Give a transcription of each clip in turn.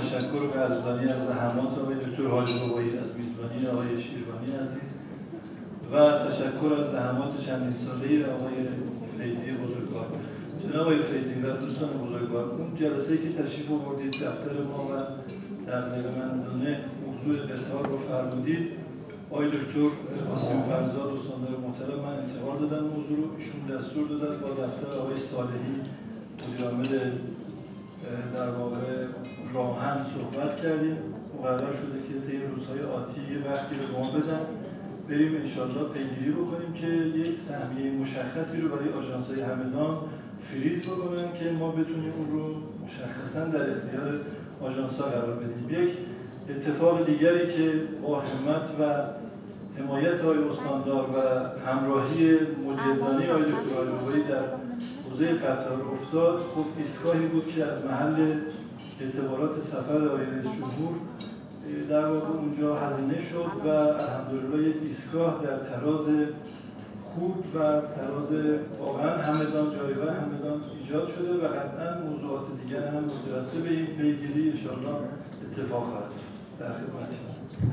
تشکر قدردانی از زحمات آقای دکتر حاجی بابایی از میزبانی آقای شیروانی عزیز و تشکر از زحمات چندین ساله‌ای آقای فیضی بزرگوار. جناب آقای فیضی و دوستان بزرگوار، اون جلسه‌ای که تشریف آوردید دفتر ما و دغدغه‌مندانه موضوع قطار رو فرمودید، آقای دکتر قاسم فرزاد استاندار محترم من انتقال دادن موضوع رو، ایشون دستور دادن با دفتر آقای صالحی مدیر عامل در واقع راهن صحبت کردیم. مقرر شده که طی روزهای آتی یه وقتی رو ما بدن بریم انشاءالله پیگیری بکنیم که یک سهمیه مشخصی رو برای آژانس‌های همدان فریز بکنن که ما بتونیم اون رو مشخصاً در اختیار آژانس‌ها قرار بدیم. یک اتفاق دیگری که با همت و حمایت آقای استاندار و همراهی مجدانه آقای دکتر حاجی بابایی در حوزه قطار افتاد، خب ایستگاهی بود که از محل اعتبارات سفر آقای رئیس جمهور در واقع اونجا هزینه شد و الحمدلله یک ایستگاه در تراز خوب و تراز واقعا همدان، جایگاه همدان ایجاد شده و قطعا موضوعات دیگر هم مترتب این پیگیری انشاءالله اتفاق خواهد در خدمتتون.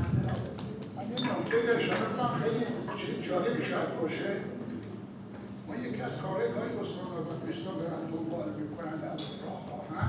نکته اشاره کنم خیلی چیز جالبی شاید باشه. ما یکی از کارهای استاندار و دوستان دارن دنبال میکنن در راه هم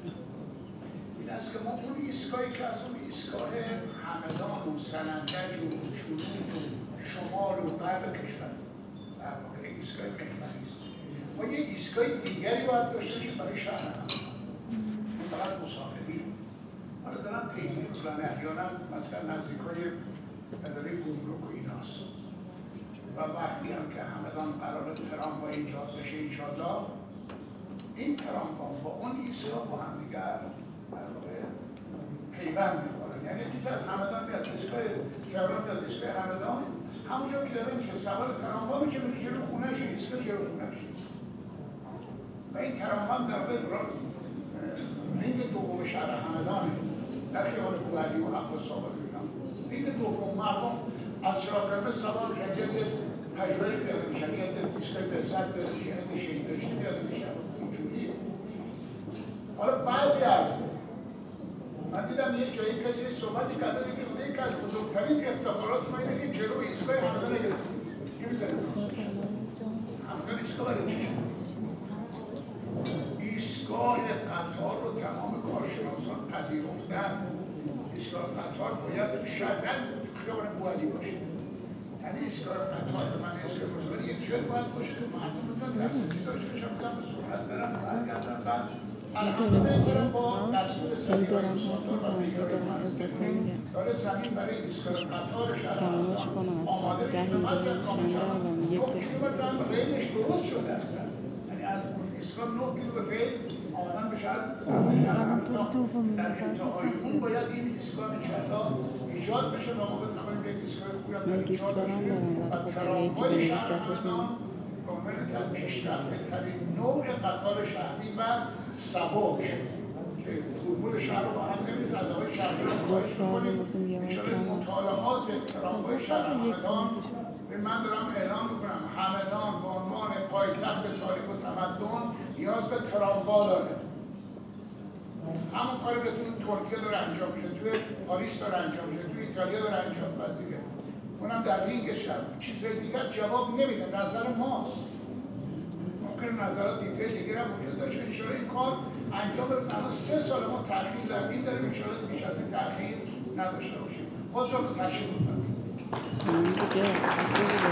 این است که ما اون ایستگاهی که از اون ایستگاه همدان و سنندج و جنوب و شمال و غرب کشور در واقع ایستگاه محوری است، ما یه ایستگاه دیگری باید داشته باشیم برای شهر همدان. این فقط مسافری حالا دارن پیگیری میکنن، احیانا مثلا نزدیکای اداره گمرک و ایناست و وقتی هم که همدان قرار تراموا ایجاد بشه انشاءالله این تراموا با اون ایستگاه با هم دیگر در واقع پیوند می‌خورن. یعنی کسی از همدان میاد ایستگاه تهران میاد ایستگاه همدان، همونجا که داره میشه سوار تراموا میشه میره جلو خونه‌ش، ایستگاه جلو خونه‌ش و این تراموا در واقع رینگ دوم شهر همدانه، نه خیابان بوعلی و عباس آباد و اینا. رینگ دوم مردم از چراغ قرمز سوار میشن، یه پژوهش پیاده میشن، یه ایستگاه بهزاد پیاده میشن، یه شهیدبهشتی پیاده میشن. اینجوریه. حالا بعضی از من دیدم یه جایی کسی صحبتی کرده که یکی از بزرگترین افتخارات ما اینه که جلو ایستگاه همدان گرفتیم. چی می‌زنه؟ همدان ایستگاه برای چی؟ ایستگاه قطار رو تمام کارشناسان پذیرفتن. ایستگاه قطار باید شداً خیابان بوعلی باشه. یعنی ایستگاه قطار به من ایستگاه روزگاری یک جای باید باشه که مردم بتونن دسترسی داشته باشن، بتونن به سرعت برن و برگردن. بعد الحمدلله با دستور سریع استاندار و پیگیری من داره زمین برای ایستگاه قطار شهر آماده میشه. بعضی از کامشان 9 کیلومتر هم ریلش درست شده اصلا. یعنی از ایستگاه 9 کیلومتر ریل آمدن به شهر در انتهای اون باید این ایستگاه چهتا ایجاد بشه و ما بتونیم به ایستگاه خوبی هم ایجاد بشه و تراموای شهر همدان به عنوان یکی از پیشرفته‌ترین نوع قطار شهری و سبک که فرمول شهر رو با هم نمی‌ریزه، از آقای شهری رو خواهش می‌کنیم انشاءالله مطالعات تراموای شهر همدان من دارم اعلام می‌کنم همدان به عنوان پایتخت تاریخ و تمدن نیاز به تراموا داره. همون کاری که توی ترکیه داره انجام میشه، توی پاریس داره انجام میشه، توی ایتالیا داره انجام پذیره. اونم در رینگ شهر. چیزهای دیگر جواب نمیده، نظر ماست. ممکن نظرات دیگه هم وجود داشته. انشاءالله این کار انجام بده. الان 3 سال ما تأخیر در این داریم، انشاءالله بیش از این تأخیر نداشته باشیم. خودتون رو تشریف بفرمایید.